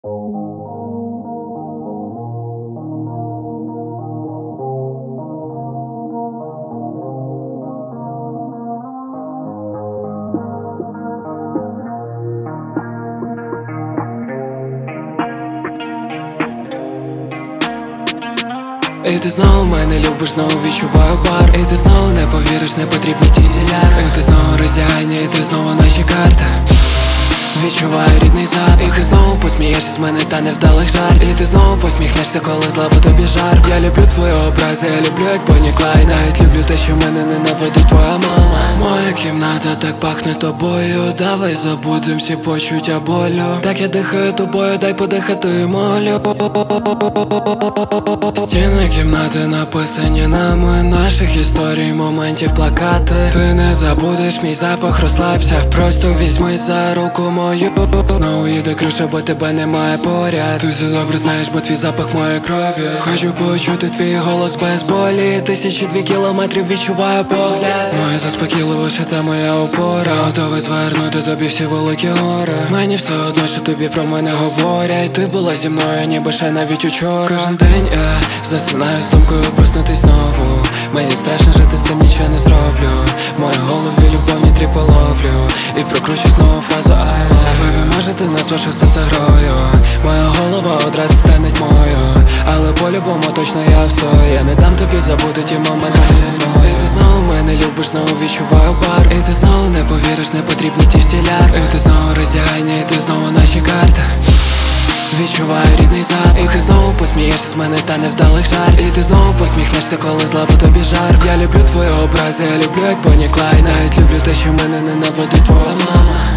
І ти знову мене любиш, знову відчуваю пар. І ти знову не повіриш, не потрібні ті всі ляри. І ти знову роздягання, і ти знову наші карти. Відчуваю рідний запах. І ти знову посмієшся з мене та невдалих жартів. І ти знову посміхнешся, коли зла по тобі жарко. Я люблю твої образи, я люблю як Бонні Клайд. Навіть люблю те, що мене ненавидить твоя мама. Моя кімната так пахне тобою. Давай забудем всі почуття болю. Так я дихаю тобою, дай подихати, молю. Стіни кімнати написані нами, наших історій, моментів, плакати. Ти не забудеш мій запах, розслабся, просто візьми за руку мою. Знову їде криша, бо тебе немає поряд. Ти все добре знаєш, бо твій запах моєї крові. Хочу почути твій голос без болі. 1002 кілометрів відчуваю погляд. Моє заспокійливо, що та моя опора. Готовий звернути тобі всі великі гори. Мені все одно, що тобі про мене говорять. Ти була зі мною, ніби ще навіть учора. Кожен день я засинаю з думкою проснутись знову. Мені страшно жити, з тим нічого не зроблю. В моїй голові любовні тріпи ловлю. І прокручу знову фразу I love. Бебі, може ти назвеш усе це грою. Моя голова одразу стане тьмою. Але по-любому точно я встою. Я не дам тобі забути ті моменти. І ти знову мене любиш, знову відчуваю пар. І ти знову не повіриш, не потрібні ті всі ляри. І ти знову роздягання, і ти знову наші карти. Відчуваю рідний запах. І ти знову посмієшся з мене та невдалих жартів. І ти знову посміхнешся, коли зла по тобі жарко. Я люблю твої образи, я люблю як Бонні Клайд. Навіть люблю те, що мене ненавидить твоя мама.